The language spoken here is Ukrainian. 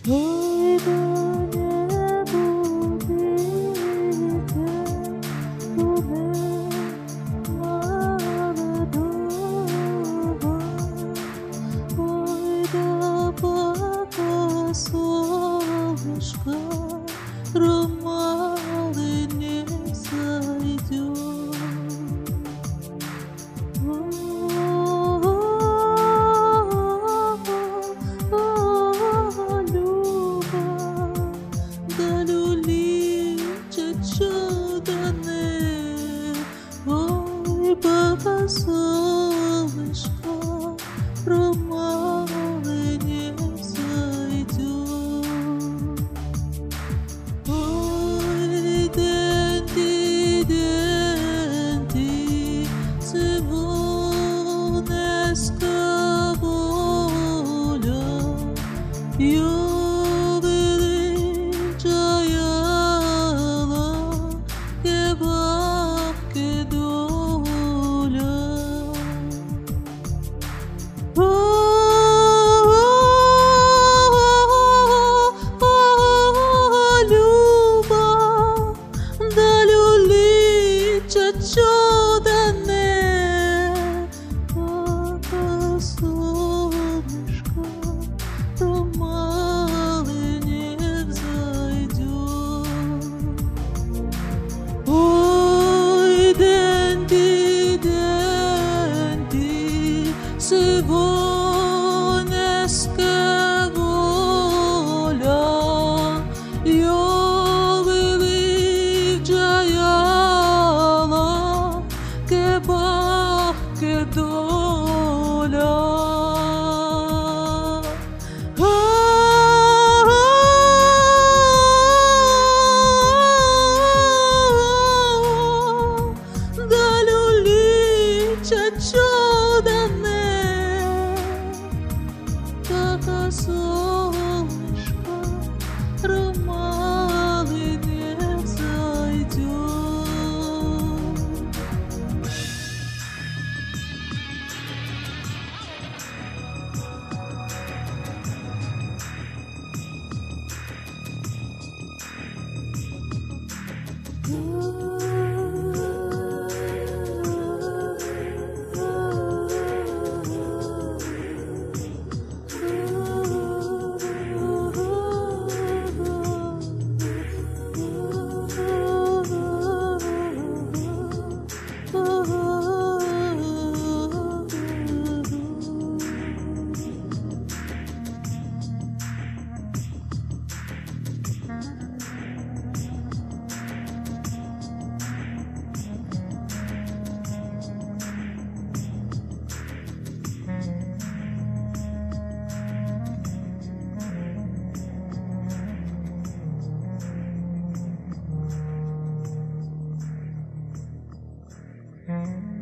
Ой, да не будите туди молодого, ой, да пока солнышко ромалы не зайдет. Пока солнышко ромалы не зайдет. Ой, денди, денди, сивонеска воля, величаяла, кебабки доля. Люба, да люліча чудане, пока солнышко ромалы не взойдет. Ой, денди, денди, сивонеска воля, величаяла, кебабки доля. Да люліча чудане, пока солнышко ромалы не зайдет. Mm-hmm.